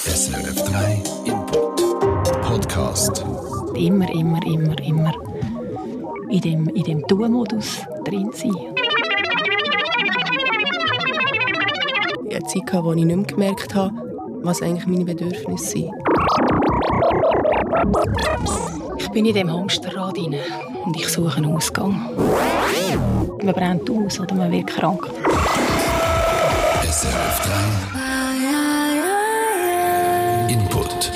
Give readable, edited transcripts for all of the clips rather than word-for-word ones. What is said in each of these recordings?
SRF 3 Input Podcast. Immer in dem Tun-Modus drin sein. Ich hatte Zeit, wo ich nicht mehr gemerkt habe, was eigentlich meine Bedürfnisse sind. Ich bin in dem Hamsterrad rein und ich suche einen Ausgang. Man brennt aus oder man wird krank. SRF 3 Input.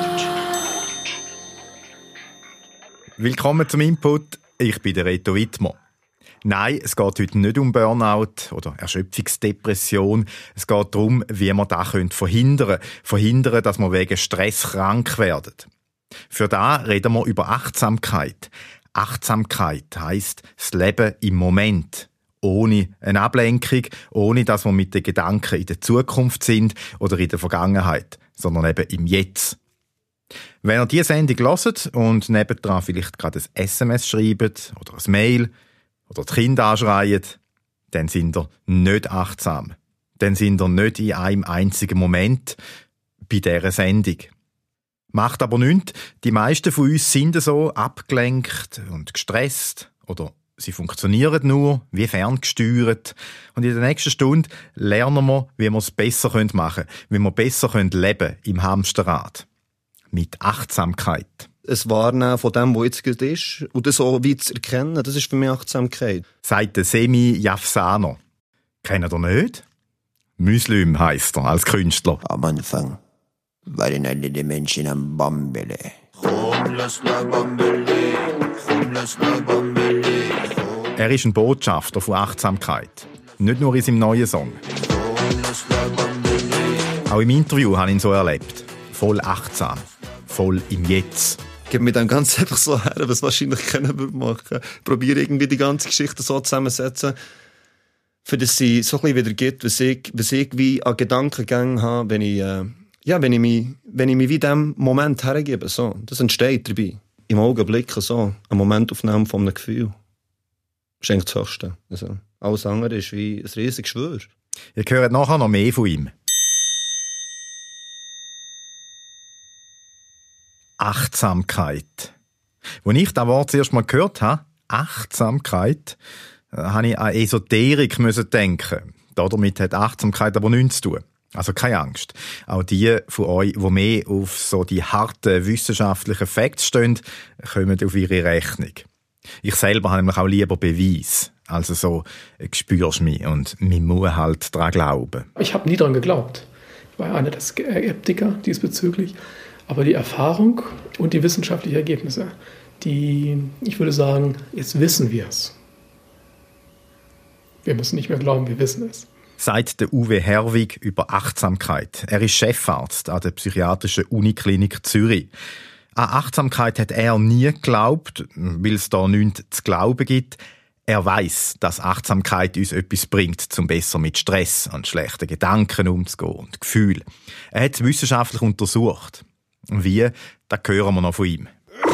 Willkommen zum Input. Ich bin der Reto Wittmer. Nein, es geht heute nicht um Burnout oder Erschöpfungsdepression. Es geht darum, wie man das verhindern können. Verhindern, dass man wegen Stress krank wird. Für das reden wir über Achtsamkeit. Achtsamkeit heisst das Leben im Moment. Ohne eine Ablenkung, ohne dass wir mit den Gedanken in der Zukunft sind oder in der Vergangenheit, sondern eben im Jetzt. Wenn ihr diese Sendung hört und nebendran vielleicht gerade ein SMS schreibt oder ein Mail oder die Kinder anschreibt, dann sind ihr nicht achtsam. Dann sind ihr nicht in einem einzigen Moment bei dieser Sendung. Macht aber nichts. Die meisten von uns sind so abgelenkt und gestresst oder sie funktionieren nur wie ferngesteuert. Und in der nächsten Stunde lernen wir, wie wir es besser machen können, wie wir besser leben im Hamsterrad. Mit Achtsamkeit. Es Wahrnehmen von dem, was jetzt gerade ist, und das so wie zu erkennen, das ist für mich Achtsamkeit. Sagt der Semi Jafsaner. Kennt ihr nicht? Muslim heisst er als Künstler. Am Anfang waren alle die Menschen am Bambele. Er ist ein Botschafter von Achtsamkeit. Nicht nur in seinem neuen Song. Auch im Interview habe ich ihn so erlebt. Voll achtsam. Voll im Jetzt. Ich gebe mir dann ganz einfach so her, was wahrscheinlich keiner würde machen. Ich probiere irgendwie die ganze Geschichte so zusammenzusetzen, für dass sie so ein bisschen wieder gibt, was ich wie an Gedankengängen habe, wenn ich mich wie dem Moment hergebe. So. Das entsteht dabei. Im Augenblick so. Eine Momentaufnahme von einem Gefühl. Das ist eigentlich das Höchste. Also, alles andere ist wie ein riesiges Geschwür. Ihr hört nachher noch mehr von ihm. Achtsamkeit. Als ich das Wort zuerst mal gehört habe, Achtsamkeit, habe ich an Esoterik denken. Damit hat Achtsamkeit aber nichts zu tun. Also keine Angst. Auch die von euch, die mehr auf so die harten wissenschaftlichen Facts stehen, kommen auf ihre Rechnung. Ich selber habe nämlich auch lieber Beweis. Also so, spürst du mich und man muss halt daran glauben. Ich habe nie daran geglaubt. Ich war einer der Skeptiker diesbezüglich. Aber die Erfahrung und die wissenschaftlichen Ergebnisse, ich würde sagen, jetzt wissen wir es. Wir müssen nicht mehr glauben, wir wissen es. Sagt der Uwe Herwig über Achtsamkeit. Er ist Chefarzt an der Psychiatrischen Uniklinik Zürich. An Achtsamkeit hat er nie geglaubt, weil es da nichts zu glauben gibt. Er weiss, dass Achtsamkeit uns etwas bringt, um besser mit Stress und schlechten Gedanken umzugehen und Gefühlen. Er hat es wissenschaftlich untersucht. Wie? Das hören wir noch von ihm.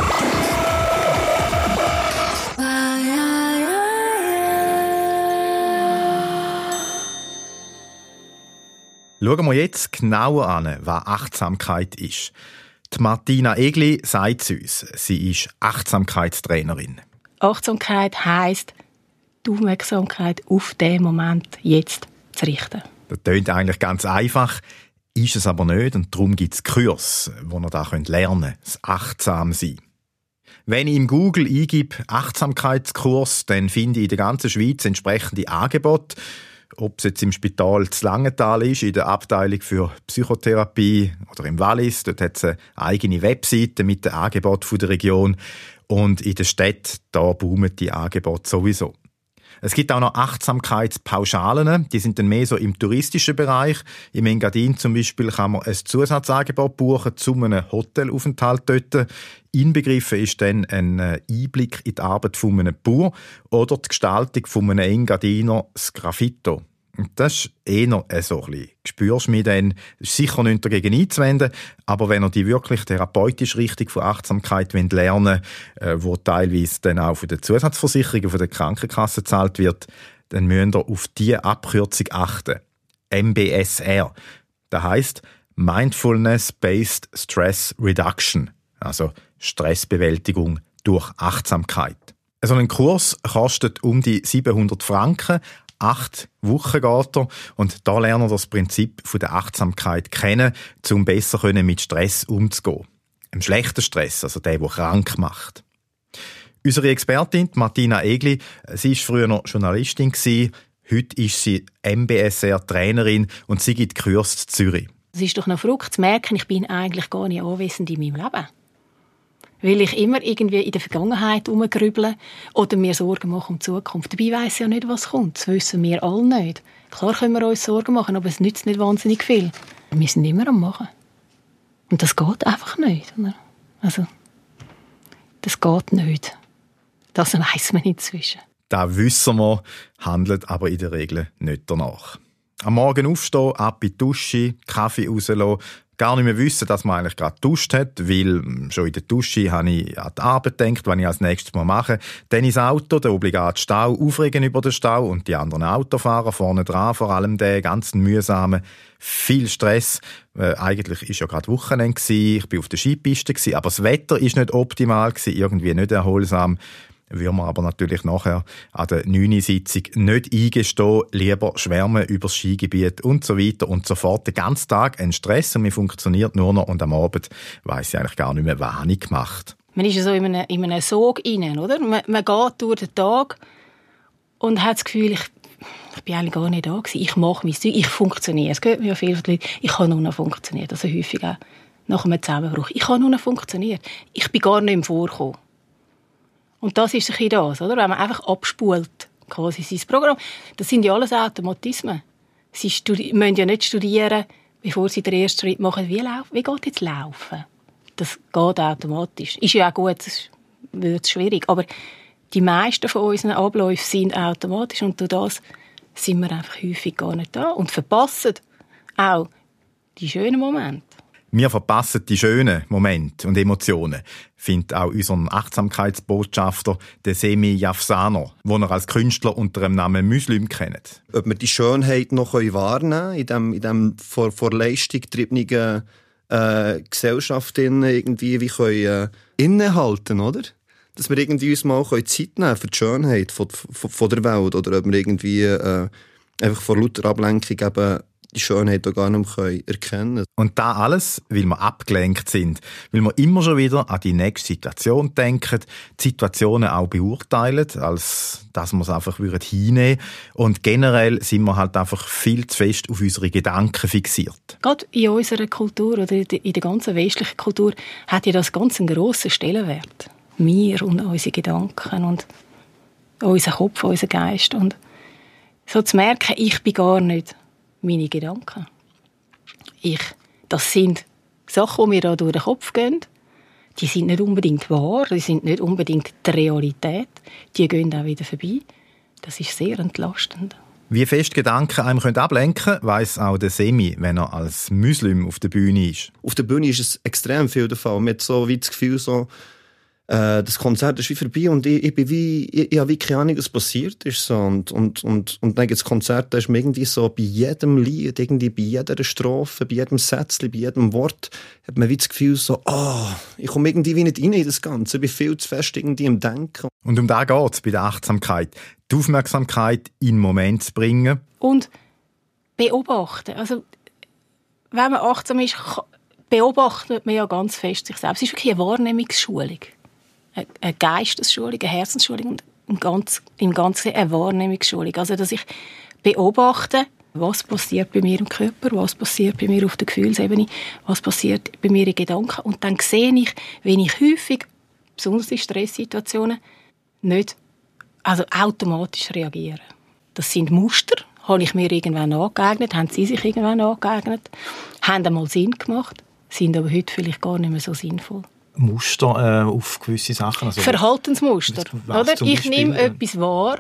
Schauen wir jetzt genauer an, was Achtsamkeit ist. Die Martina Egli sagt es uns. Sie ist Achtsamkeitstrainerin. Achtsamkeit heisst, die Aufmerksamkeit auf den Moment jetzt zu richten. Das klingt eigentlich ganz einfach, ist es aber nicht und darum gibt es Kurse, wo ihr da lernen könnt, das Achtsam-Sein. Wenn ich im Google eingebe Achtsamkeitskurs, dann finde ich in der ganzen Schweiz entsprechende Angebote. Ob es jetzt im Spital zu Langenthal ist, in der Abteilung für Psychotherapie oder im Wallis, dort hat es eine eigene Webseite mit den Angeboten der Region. Und in der Stadt, da boomen die Angebote sowieso. Es gibt auch noch Achtsamkeitspauschalen, die sind dann mehr so im touristischen Bereich. Im Engadin zum Beispiel kann man ein Zusatzangebot buchen zu einem Hotelaufenthalt dort. Inbegriffen ist dann ein Einblick in die Arbeit von einem Bauer oder die Gestaltung von einem Engadiner Sgraffito. Und das ist eher so ein bisschen. Spürst du mich dann, ist sicher nichts dagegen einzuwenden, aber wenn ihr die wirklich therapeutische Richtung von Achtsamkeit lernen wollt, wo teilweise dann auch von der Zusatzversicherung, von der Krankenkasse gezahlt wird, dann müsst ihr auf diese Abkürzung achten. MBSR. Das heisst Mindfulness-Based Stress Reduction, also Stressbewältigung durch Achtsamkeit. So ein Kurs kostet um die 700 Franken, 8 Wochen geht er, und da lernen wir das Prinzip der Achtsamkeit kennen, um besser mit Stress umzugehen. Im schlechten Stress, also der krank macht. Unsere Expertin Martina Egli, sie war früher noch Journalistin, heute ist sie MBSR-Trainerin und sie gibt Kurs in Zürich. Es ist doch noch verrückt zu merken, ich bin eigentlich gar nicht anwesend in meinem Leben. Weil ich immer irgendwie in der Vergangenheit herumgrüble oder mir Sorgen mache um die Zukunft. Dabei weiss ich ja nicht, was kommt. Das wissen wir alle nicht. Klar können wir uns Sorgen machen, aber es nützt nicht wahnsinnig viel. Wir sind immer am Machen. Und das geht einfach nicht. Oder? Also, das geht nicht. Das weiss man inzwischen. Das wissen wir, handelt aber in der Regel nicht danach. Am Morgen aufstehen, ab in die Dusche, Kaffee rauslassen, gar nicht mehr wissen, dass man eigentlich gerade geduscht hat, weil schon in der Dusche habe ich an die Arbeit gedacht, was ich als nächstes mal mache. Dann ins Auto, der obligate Stau, aufregen über den Stau und die anderen Autofahrer vorne dran, vor allem der ganzen mühsamen, viel Stress. Eigentlich war ja gerade Wochenende, ich war auf der Skipiste, aber das Wetter war nicht optimal, irgendwie nicht erholsam. Würden wir aber natürlich nachher an der 9. Sitzung nicht eingestehen, lieber schwärmen über das Skigebiet und so weiter und so fort. Den ganzen Tag ein Stress und man funktioniert nur noch, und am Abend weiss ich eigentlich gar nicht mehr, was ich gemacht habe. Man ist ja so in einem Sog rein, oder? Man geht durch den Tag und hat das Gefühl, ich bin eigentlich gar nicht da gewesen. Ich mache mein Zeug, ich funktioniere. Es geht mir ja viel von den Leuten, ich kann nur noch funktionieren. Also häufig auch nach einem Zusammenbruch. Ich kann nur noch funktionieren. Ich bin gar nicht mehr vorgekommen. Und das ist ein bisschen das, oder? Wenn man einfach abspult, quasi sein Programm. Das sind ja alles Automatismen. Sie müssen ja nicht studieren, bevor sie den ersten Schritt machen. Wie geht jetzt Laufen? Das geht automatisch. Ist ja auch gut, es wird schwierig. Aber die meisten von unseren Abläufen sind automatisch, und durch das sind wir einfach häufig gar nicht da und verpassen auch die schönen Momente. Wir verpassen die schönen Momente und Emotionen, findet auch unser Achtsamkeitsbotschafter, der Semi Yafsano, den er als Künstler unter dem Namen Muslim kennt. Ob wir die Schönheit noch wahrnehmen können, in dem vor Leistung getriebenen Gesellschaft irgendwie wie können, innehalten, oder? Dass wir irgendwie uns mal Zeit nehmen für die Schönheit von der Welt, oder ob wir irgendwie einfach vor lauter Ablenkung eben die Schönheit auch gar nicht mehr erkennen können. Und das alles, weil wir abgelenkt sind, weil wir immer schon wieder an die nächste Situation denken, die Situationen auch beurteilen, als dass wir es einfach hinnehmen würden. Und generell sind wir halt einfach viel zu fest auf unsere Gedanken fixiert. Gerade in unserer Kultur oder in der ganzen westlichen Kultur hat ja das ganz einen grossen Stellenwert. Wir und unsere Gedanken und unser Kopf, unser Geist. Und so zu merken, ich bin gar nicht meine Gedanken. Das sind Sachen, die mir da durch den Kopf gehen. Die sind nicht unbedingt wahr, die sind nicht unbedingt die Realität. Die gehen auch wieder vorbei. Das ist sehr entlastend. Wie fest Gedanken einem ablenken können, weiss auch der Semi, wenn er als Muslim auf der Bühne ist. Auf der Bühne ist es extrem viel der Fall. Man hat so wie das Gefühl, das Konzert ist wie vorbei und ich habe wie keine Ahnung, was passiert ist. So. Und dann gibt es Konzerte, da ist man irgendwie so bei jedem Lied, irgendwie bei jeder Strophe, bei jedem Sätzchen, bei jedem Wort, hat man wie das Gefühl ich komme irgendwie wie nicht rein in das Ganze. Ich bin viel zu fest irgendwie im Denken. Und um das geht es bei der Achtsamkeit. Die Aufmerksamkeit in den Moment zu bringen. Und beobachten. Also, wenn man achtsam ist, beobachtet man ja ganz fest sich selbst. Es ist wirklich eine Wahrnehmungsschulung. Eine Geistesschulung, eine Herzensschulung und im Ganzen eine Wahrnehmungsschulung. Also, dass ich beobachte, was passiert bei mir im Körper, was passiert bei mir auf der Gefühlsebene, was passiert bei mir in Gedanken. Und dann sehe ich, wenn ich häufig, besonders in Stresssituationen, nicht automatisch reagiere. Das sind Muster, habe ich mir irgendwann angeeignet, haben Sie sich irgendwann angeeignet, haben einmal Sinn gemacht, sind aber heute vielleicht gar nicht mehr so sinnvoll. Muster auf gewisse Sachen? Also Verhaltensmuster. Oder? Ich nehme etwas wahr,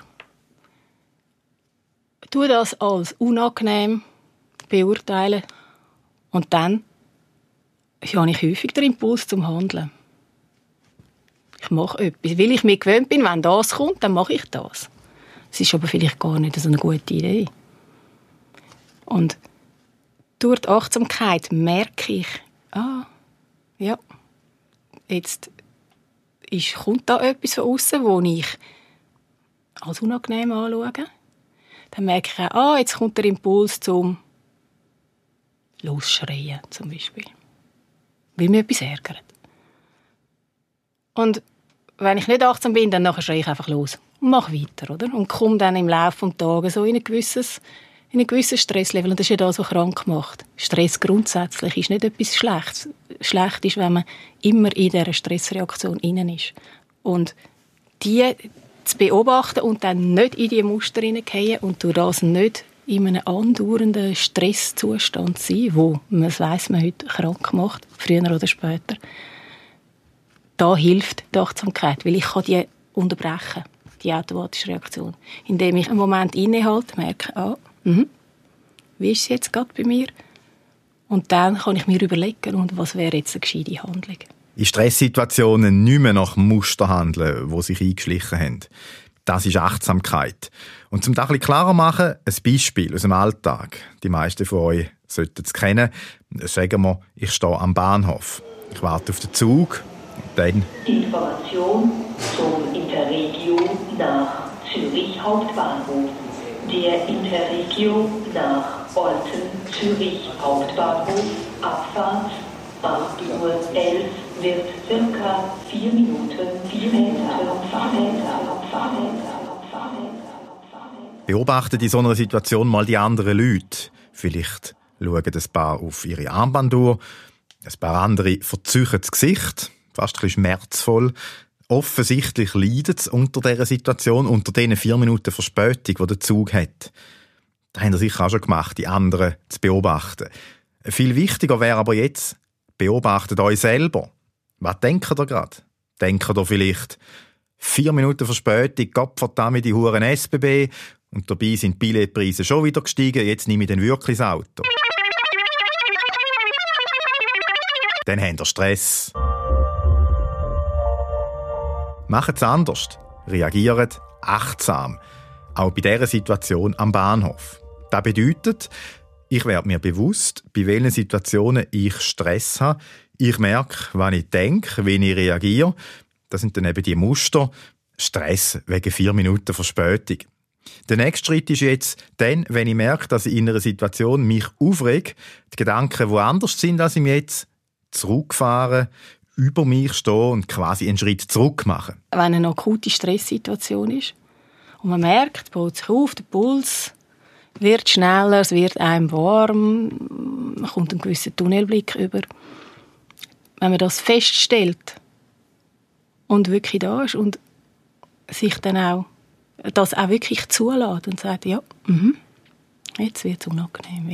tue das als unangenehm beurteilen und dann habe ich häufig den Impuls zum Handeln. Ich mache etwas, weil ich mir gewöhnt bin, wenn das kommt, dann mache ich das. Es ist aber vielleicht gar nicht so eine gute Idee. Und durch die Achtsamkeit merke ich, ja, jetzt kommt da etwas von außen, das ich als unangenehm anschaue. Dann merke ich auch, jetzt kommt der Impuls zum Losschreien zum Beispiel. Weil mich etwas ärgert. Und wenn ich nicht achtsam bin, dann schreie ich einfach los und mache weiter, oder? Und komme dann im Laufe des Tages so in ein gewisses Stresslevel. Und das ist ja das, was krank macht. Stress grundsätzlich ist nicht etwas Schlechtes. Schlecht ist, wenn man immer in dieser Stressreaktion innen ist. Und die zu beobachten und dann nicht in die Muster hineingehen und durch das nicht in einem andauernden Stresszustand sein, wo man weiss, man heute krank macht, früher oder später. Da hilft die Achtsamkeit, weil ich kann die unterbrechen, die automatische Reaktion. Indem ich einen Moment innehalte, merke, wie ist es jetzt gerade bei mir? Und dann kann ich mir überlegen, und was wäre jetzt eine gescheite Handlung. In Stresssituationen nicht mehr nach Muster handeln, die sich eingeschlichen haben. Das ist Achtsamkeit. Und zum das ein bisschen klarer machen, ein Beispiel aus dem Alltag. Die meisten von euch sollten es kennen. Sagen wir, ich stehe am Bahnhof. Ich warte auf den Zug. Und dann... Information zum Interregio nach Zürich Hauptbahnhof. Der Interregio nach Olten, Zürich Hauptbahnhof, Abfahrt 8:11 Uhr wird circa 4 Minuten Beobachtet in so einer Situation mal die anderen Leute. Vielleicht schauen ein paar auf ihre Armbanduhr, ein paar andere verziehen das Gesicht, fast ein bisschen schmerzvoll. Offensichtlich leiden sie unter dieser Situation, unter diesen 4 Minuten Verspätung, die der Zug hat. Das haben sie sicher auch schon gemacht, die anderen zu beobachten. Viel wichtiger wäre aber jetzt, beobachtet euch selber. Was denkt ihr gerade? Denkt ihr vielleicht 4 Minuten Verspätung, Gottverdammt die Huren SBB und dabei sind die Billetpreise schon wieder gestiegen, jetzt nehme ich dann wirklich das Auto. Dann habt ihr Stress. Macht es anders. Reagiert achtsam. Auch bei dieser Situation am Bahnhof. Das bedeutet, ich werde mir bewusst, bei welchen Situationen ich Stress habe. Ich merke, wann ich denke, wie ich reagiere. Das sind dann eben die Muster. Stress wegen 4 Minuten Verspätung. Der nächste Schritt ist jetzt dann, wenn ich merke, dass ich in einer Situation mich aufrege, die Gedanken woanders sind als im Jetzt, zurückfahren, über mich stehen und quasi einen Schritt zurück machen. Wenn eine akute Stresssituation ist und man merkt, es baut sich auf, der Puls wird schneller, es wird einem warm, man kommt einen gewissen Tunnelblick über. Wenn man das feststellt und wirklich da ist und sich dann auch das auch wirklich zulässt und sagt, ja, jetzt wird es unangenehm,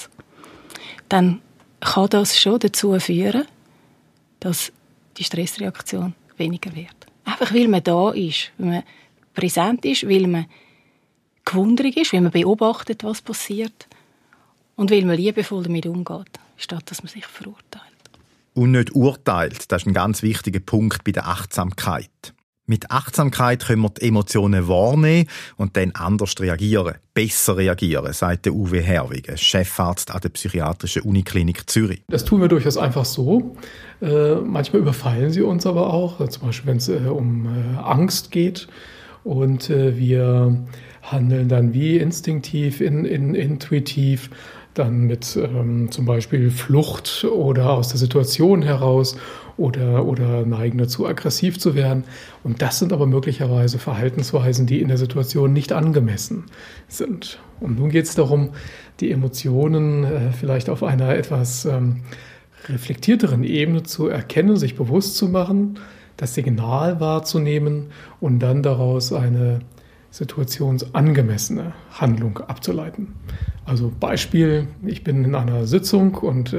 dann kann das schon dazu führen, dass die Stressreaktion weniger wird. Einfach weil man da ist, weil man präsent ist, weil man gewundrig ist, weil man beobachtet, was passiert und weil man liebevoll damit umgeht, statt dass man sich verurteilt. Und nicht urteilt, das ist ein ganz wichtiger Punkt bei der Achtsamkeit. Mit Achtsamkeit können wir die Emotionen wahrnehmen und dann anders reagieren, besser reagieren, sagt der Uwe Herwig, Chefarzt an der Psychiatrischen Uniklinik Zürich. Das tun wir durchaus einfach so. Manchmal überfallen sie uns aber auch, zum Beispiel wenn es um Angst geht und wir handeln dann wie instinktiv, intuitiv, dann mit zum Beispiel Flucht oder aus der Situation heraus oder neigen dazu, aggressiv zu werden. Und das sind aber möglicherweise Verhaltensweisen, die in der Situation nicht angemessen sind. Und nun geht es darum, die Emotionen vielleicht auf einer etwas reflektierteren Ebene zu erkennen, sich bewusst zu machen, das Signal wahrzunehmen und dann daraus eine situationsangemessene Handlung abzuleiten. Also Beispiel, ich bin in einer Sitzung und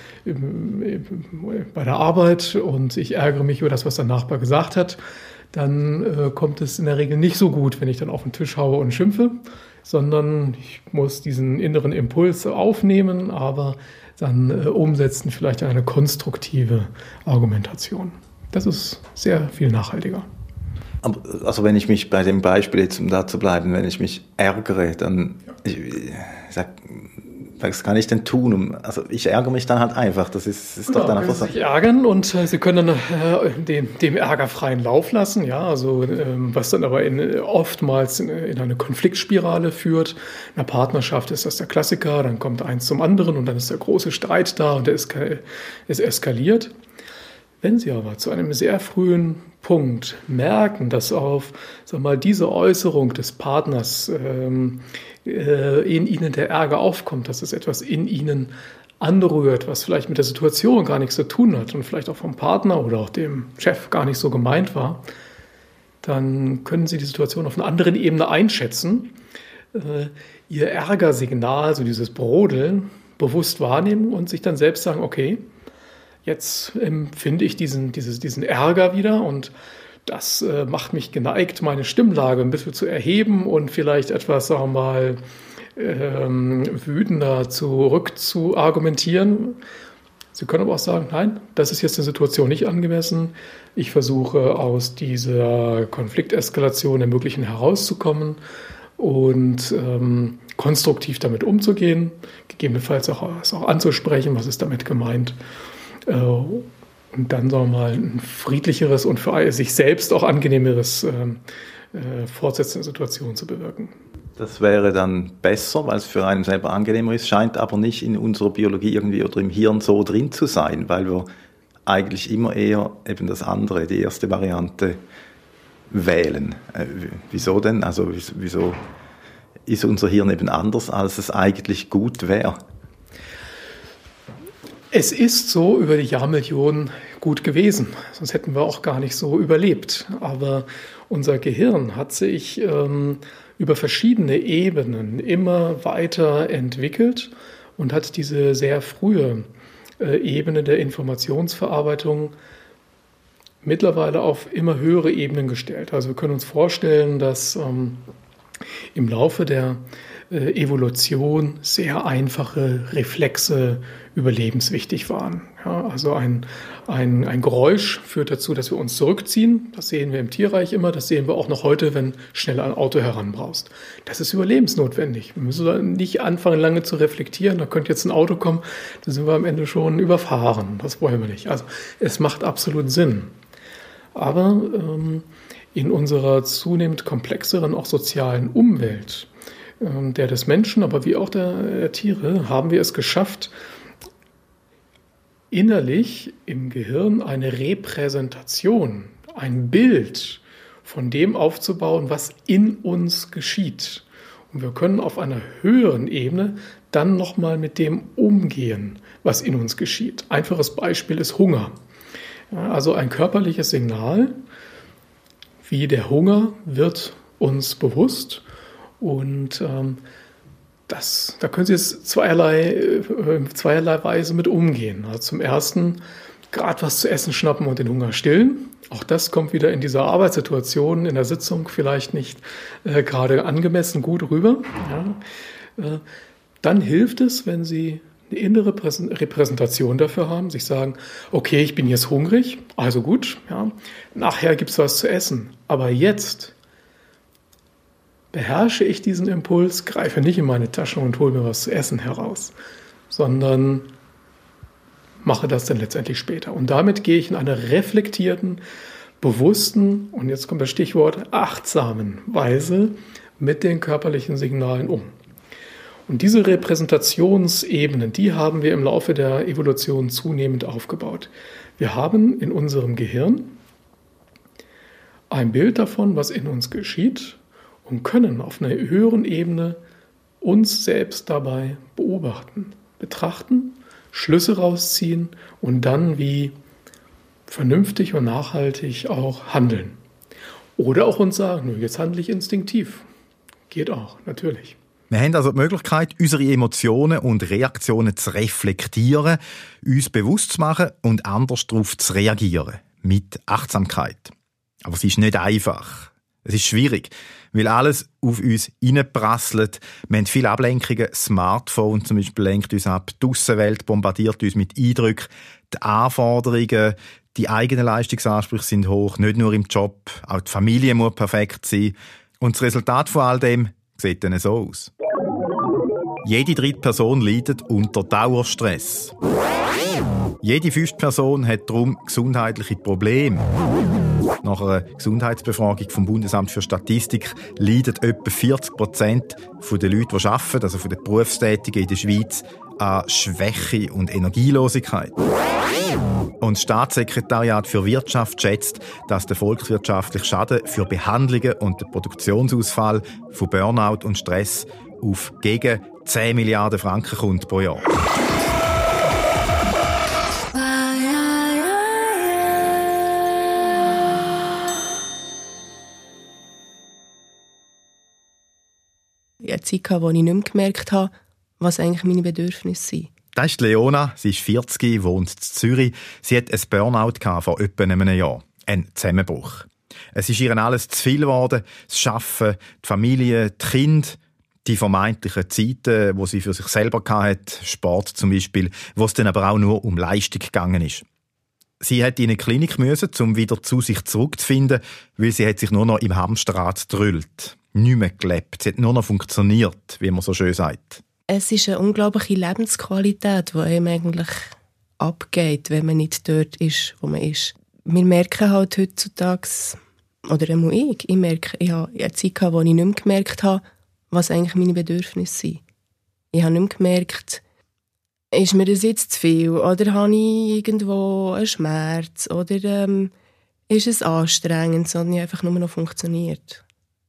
bei der Arbeit und ich ärgere mich über das, was der Nachbar gesagt hat, dann kommt es in der Regel nicht so gut, wenn ich dann auf den Tisch haue und schimpfe, sondern ich muss diesen inneren Impuls aufnehmen, aber dann umsetzen vielleicht eine konstruktive Argumentation. Das ist sehr viel nachhaltiger. Also wenn ich mich bei dem Beispiel, jetzt um da zu bleiben, wenn ich mich ärgere, dann Was kann ich denn tun? Also ich ärgere mich dann halt einfach. Das ist doch dann einfach so. Sie sich ärgern und Sie können dann dem Ärger freien Lauf lassen. Ja, also was dann aber oftmals in eine Konfliktspirale führt. In einer Partnerschaft ist das der Klassiker. Dann kommt eins zum anderen und dann ist der große Streit da und es eskaliert. Wenn Sie aber zu einem sehr frühen Punkt merken, dass auf, diese Äußerung des Partners in Ihnen der Ärger aufkommt, dass es etwas in Ihnen anrührt, was vielleicht mit der Situation gar nichts zu tun hat und vielleicht auch vom Partner oder auch dem Chef gar nicht so gemeint war, dann können Sie die Situation auf einer anderen Ebene einschätzen, Ihr Ärgersignal, so dieses Brodeln, bewusst wahrnehmen und sich dann selbst sagen, okay, jetzt empfinde ich diesen Ärger wieder und das macht mich geneigt, meine Stimmlage ein bisschen zu erheben und vielleicht etwas, wütender zurück zu argumentieren. Sie können aber auch sagen, nein, das ist jetzt eine Situation nicht angemessen. Ich versuche aus dieser Konflikteskalation der möglichen herauszukommen und konstruktiv damit umzugehen, gegebenenfalls auch anzusprechen, was ist damit gemeint. Und dann, ein friedlicheres und für sich selbst auch angenehmeres Fortsetzen der Situation zu bewirken. Das wäre dann besser, weil es für einen selber angenehmer ist, scheint aber nicht in unserer Biologie irgendwie oder im Hirn so drin zu sein, weil wir eigentlich immer eher eben das andere, die erste Variante wählen. Wieso denn? Also wieso ist unser Hirn eben anders, als es eigentlich gut wäre? Es ist so über die Jahrmillionen gut gewesen, sonst hätten wir auch gar nicht so überlebt. Aber unser Gehirn hat sich über verschiedene Ebenen immer weiter entwickelt und hat diese sehr frühe Ebene der Informationsverarbeitung mittlerweile auf immer höhere Ebenen gestellt. Also wir können uns vorstellen, dass im Laufe der Evolution sehr einfache Reflexe überlebenswichtig waren. Ja, also ein Geräusch führt dazu, dass wir uns zurückziehen. Das sehen wir im Tierreich immer. Das sehen wir auch noch heute, wenn schnell ein Auto heranbraust. Das ist überlebensnotwendig. Wir müssen nicht anfangen, lange zu reflektieren. Da könnte jetzt ein Auto kommen, da sind wir am Ende schon überfahren. Das wollen wir nicht. Also es macht absolut Sinn. Aber in unserer zunehmend komplexeren, auch sozialen Umwelt, der des Menschen, aber wie auch der Tiere, haben wir es geschafft, innerlich im Gehirn eine Repräsentation, ein Bild von dem aufzubauen, was in uns geschieht. Und wir können auf einer höheren Ebene dann nochmal mit dem umgehen, was in uns geschieht. Einfaches Beispiel ist Hunger. Ja, also ein körperliches Signal, wie der Hunger wird uns bewusst. Und da können Sie jetzt zweierlei Weise mit umgehen. Also zum Ersten, gerade was zu essen schnappen und den Hunger stillen. Auch das kommt wieder in dieser Arbeitssituation, in der Sitzung vielleicht nicht gerade angemessen gut rüber. Ja. Dann hilft es, wenn Sie eine innere Repräsentation dafür haben, sich sagen, okay, ich bin jetzt hungrig, also gut, ja, nachher gibt es was zu essen. Aber jetzt beherrsche ich diesen Impuls, greife nicht in meine Tasche und hole mir was zu essen heraus, sondern mache das dann letztendlich später. Und damit gehe ich in einer reflektierten, bewussten, und jetzt kommt das Stichwort, achtsamen Weise mit den körperlichen Signalen um. Und diese Repräsentationsebenen, die haben wir im Laufe der Evolution zunehmend aufgebaut. Wir haben in unserem Gehirn ein Bild davon, was in uns geschieht, und können auf einer höheren Ebene uns selbst dabei beobachten, betrachten, Schlüsse rausziehen und dann wie vernünftig und nachhaltig auch handeln. Oder auch uns sagen, jetzt handle ich instinktiv. Geht auch, natürlich. Wir haben also die Möglichkeit, unsere Emotionen und Reaktionen zu reflektieren, uns bewusst zu machen und anders darauf zu reagieren. Mit Achtsamkeit. Aber es ist nicht einfach. Es ist schwierig, weil alles auf uns reinprasselt. Wir haben viele Ablenkungen. Das Smartphone zum Beispiel lenkt uns ab. Die Aussenwelt bombardiert uns mit Eindrücken. Die Anforderungen, die eigenen Leistungsansprüche sind hoch. Nicht nur im Job, auch die Familie muss perfekt sein. Und das Resultat von all dem sieht dann so aus. Jede 3. Person leidet unter Dauerstress. Jede 5. Person hat darum gesundheitliche Probleme. Nach einer Gesundheitsbefragung vom Bundesamt für Statistik leiden etwa 40% der Leute, die arbeiten, also von den Berufstätigen in der Schweiz, an Schwäche und Energielosigkeit. Und das Staatssekretariat für Wirtschaft schätzt, dass der volkswirtschaftliche Schaden für Behandlungen und den Produktionsausfall von Burnout und Stress auf gegen 10 Milliarden Franken kommt pro Jahr. Ich hatte Zeit, wo ich nicht mehr gemerkt habe, was eigentlich meine Bedürfnisse sind. Das ist Leona, sie ist 40, wohnt in Zürich. Sie hat ein Burnout vor etwa einem Jahr. Ein Zusammenbruch. Es ist ihr alles zu viel geworden. Das Arbeiten, die Familie, die Kinder, die vermeintlichen Zeiten, die sie für sich selber hatte, Sport zum Beispiel, wo es dann aber auch nur um Leistung gegangen ist. Sie hat in eine Klinik müssen, um wieder zu sich zurückzufinden, weil sie hat sich nur noch im Hamsterrad gedrüllt. Nicht mehr gelebt. Sie hat nur noch funktioniert, wie man so schön sagt. Es ist eine unglaubliche Lebensqualität, die einem eigentlich abgeht, wenn man nicht dort ist, wo man ist. Wir merken halt heutzutage, oder einmal ich merke, ich habe eine Zeit gehabt, wo ich nicht mehr gemerkt habe, was eigentlich meine Bedürfnisse sind. Ich habe nicht mehr gemerkt, ist mir das jetzt zu viel, oder habe ich irgendwo einen Schmerz, oder ist es anstrengend, sondern ich einfach nur noch funktioniert.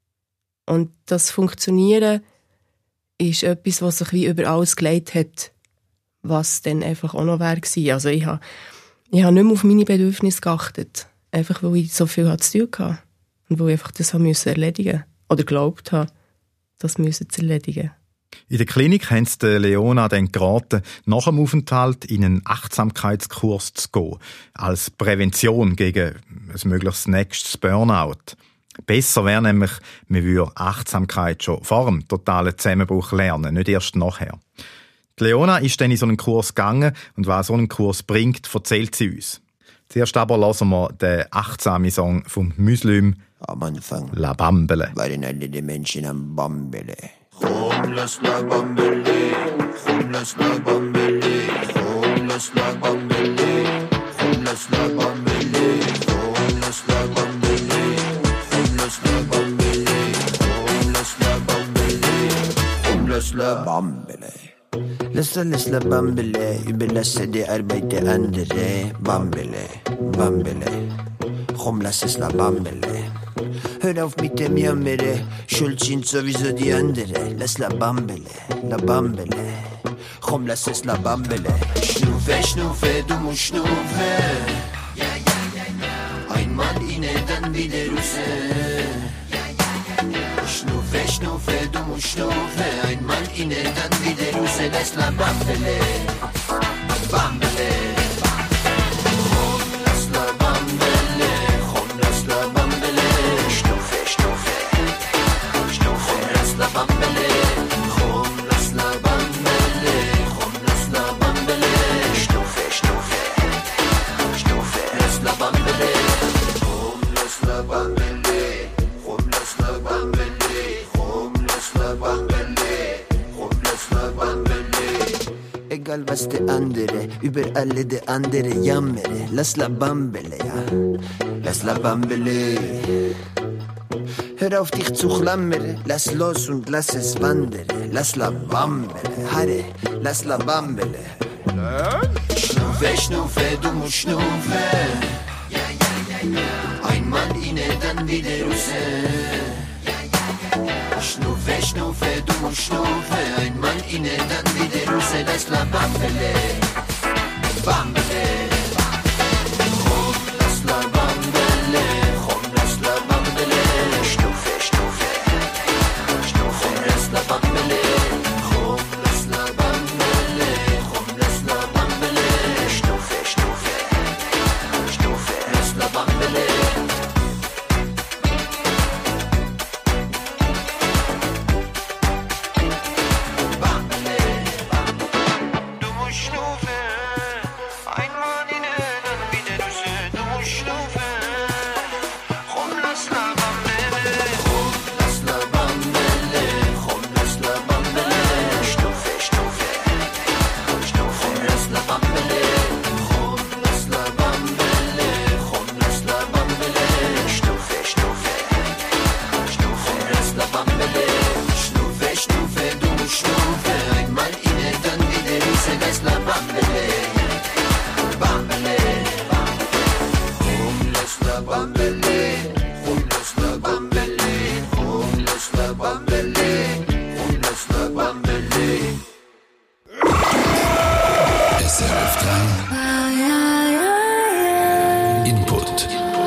Und das Funktionieren ist etwas, was sich wie über alles gelegt hat, was dann einfach auch noch wäre gewesen. Also ich habe nicht mehr auf meine Bedürfnisse geachtet, einfach weil ich so viel zu tun hatte und weil ich einfach das erledigen musste oder geglaubt habe, das zu erledigen. In der Klinik haben sie Leona dann geraten, nach dem Aufenthalt in einen Achtsamkeitskurs zu gehen, als Prävention gegen ein mögliches nächstes Burnout. Besser wäre nämlich, man würde Achtsamkeit schon vor dem totalen Zusammenbruch lernen, nicht erst nachher. Die Leona ist dann in so einen Kurs gegangen und was so einen Kurs bringt, erzählt sie uns. Zuerst aber hören wir den achtsamen Song vom Muslim Am Anfang La Bambele. waren alle die Menschen am Bambele. Komm, lass la Bambele, komm, lass la Bambele, komm, lass la Bambele, komm, lass la Bambele, komm, lass la Bambele, komm, lass la Bambele, komm, lass la Bambele, komm, lass la Bambele. Lass la Bambele, überlasse die Arbeit der andere. Bambele, Bambele, komm, lass es la Bambele. Hör auf mit dem Jammere, schuld sind sowieso die andere. Lass la Bambele, komm, lass es la Bambele. Schnufe, schnufe, du musst schnufe. Einmal inne, dann wieder raus. Schnufe, schnufe, du musst schnufe. Einmal inne, dann wieder raus. Lass la Bambele, Bambele. Egal was der andere, über alle der andere jammere. Lass la Bambele, ja. Lass la Bambele. Hör auf dich zu klammern, lass los und lass es wandern. Lass la Bambele, Harre, lass la Bambele. Schnufe, schnufe, du musst schnufe. Einmal inne, dann wieder raus. Schnufe, schnufe, du musst schnufe. Einmal inne, dann wieder raus. Lass la Bambele, Bambele. Komm, lass la Bambele, komm, lass la Bambele. Schnufe, schnufe, schnufe, lass la Bambele. Komm, lass la Bambele, komm, lass la Bambele. Schnufe, schnufe, schnufe, lass la Bambele. Input.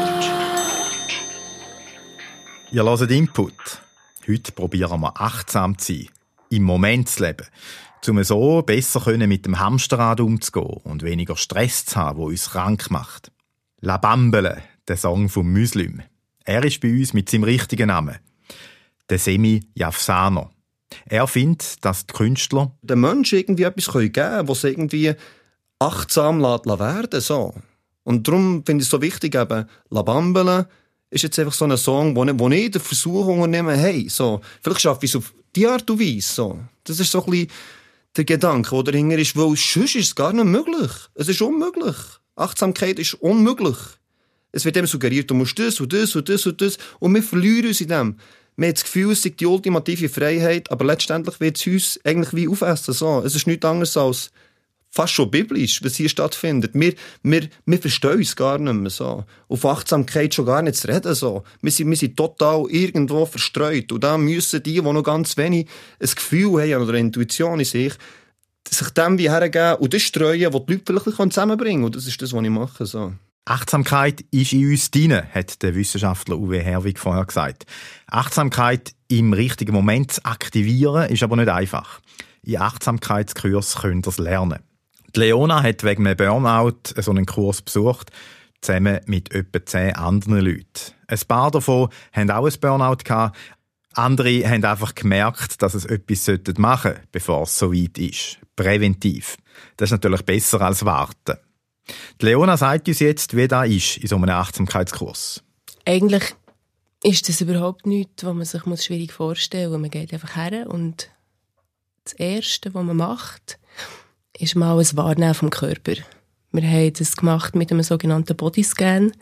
Ihr hört Input. Heute probieren wir achtsam zu sein, im Moment zu leben, um so besser mit dem Hamsterrad umzugehen und weniger Stress zu haben, der uns krank macht. La Bambele, der Song von Muslim. Er ist bei uns mit seinem richtigen Namen, der Semi Yafsaner. Er findet, dass die Künstler den Menschen irgendwie etwas geben können, was irgendwie achtsam werden so. Und darum finde ich es so wichtig, eben, La Bambele ist jetzt einfach so ein Song, wo ich den Versuch unternehme, hey, so, vielleicht schaffe ich es auf die Art und Weise, so. Das ist so ein bisschen der Gedanke, der dahinter ist, weil sonst ist es gar nicht möglich. Es ist unmöglich. Achtsamkeit ist unmöglich. Es wird eben suggeriert, du musst das und das und das und das. Und wir verlieren uns in dem. Wir haben das Gefühl, es sei die ultimative Freiheit, aber letztendlich wird es uns eigentlich wie aufessen. So. Es ist nichts anderes als fast schon biblisch, was hier stattfindet. Wir verstehen uns gar nicht mehr so. Auf Achtsamkeit schon gar nicht zu reden. So. Wir sind total irgendwo verstreut. Und da müssen die noch ganz wenig ein Gefühl haben oder eine Intuition in sich dem wie hergeben und das streuen, was die Leute vielleicht zusammenbringen können. Und das ist das, was ich mache. So. Achtsamkeit ist in uns drin, hat der Wissenschaftler Uwe Herwig vorher gesagt. Achtsamkeit im richtigen Moment zu aktivieren, ist aber nicht einfach. In Achtsamkeitskurs könnt ihr es lernen. Die Leona hat wegen einem Burnout so einen Kurs besucht, zusammen mit etwa 10 anderen Leuten. Ein paar davon haben auch ein Burnout gehabt. Andere haben einfach gemerkt, dass es etwas machen sollten, bevor es so weit ist. Präventiv. Das ist natürlich besser als warten. Die Leona sagt uns jetzt, wie das ist in so einem Achtsamkeitskurs. Eigentlich ist das überhaupt nichts, was man sich schwierig vorstellen muss. Man geht einfach her und das Erste, was man macht, ist mal ein Wahrnehmen vom Körper. Wir haben das gemacht mit einem sogenannten Bodyscan,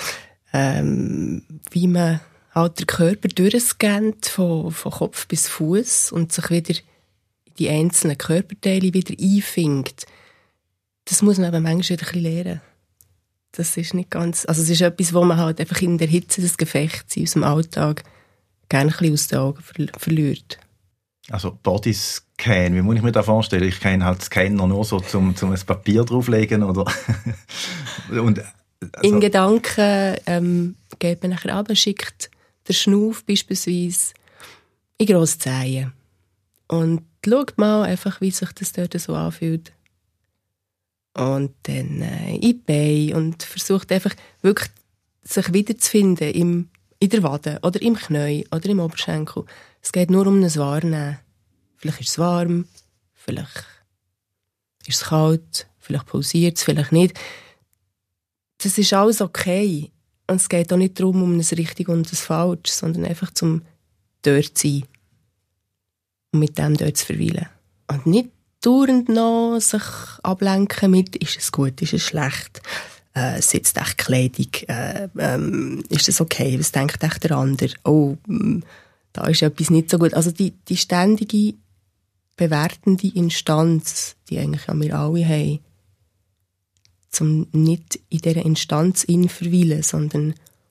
wie man halt den Körper durchscannt, von Kopf bis Fuß und sich wieder in die einzelnen Körperteile wieder einfindet. Das muss man aber manchmal wieder ein bisschen lernen. Das ist nicht ganz, also es ist etwas, wo man halt einfach in der Hitze des Gefechts in unserem Alltag gerne ein bisschen aus den Augen verliert. Also Bodyscan, wie muss ich mir das vorstellen? Ich kenne halt Scanner nur so zum ein Papier drauflegen, oder? Und, also in Gedanken geht man nachher ab, schickt der Schnuff beispielsweise in grosse Zehen. Und schaut mal einfach, wie sich das dort so anfühlt. Und dann in die Beine und versucht einfach wirklich sich wiederzufinden in der Wade oder im Knie oder im Oberschenkel. Es geht nur um ein Wahrnehmen. Vielleicht ist es warm, vielleicht ist es kalt, vielleicht pausiert es, vielleicht nicht. Das ist alles okay. Und es geht auch nicht darum, um ein richtig und ein falsch, sondern einfach zum dort zu sein und mit dem dort zu verweilen. Und nicht dauernd noch sich ablenken mit, ist es gut, ist es schlecht, sitzt echt Kleidung, ist es okay, was denkt echt der andere, oh, da ist etwas nicht so gut. Also die ständige bewertende Instanz, die eigentlich ja wir alle haben, zum nicht in dieser Instanz verweilen, sondern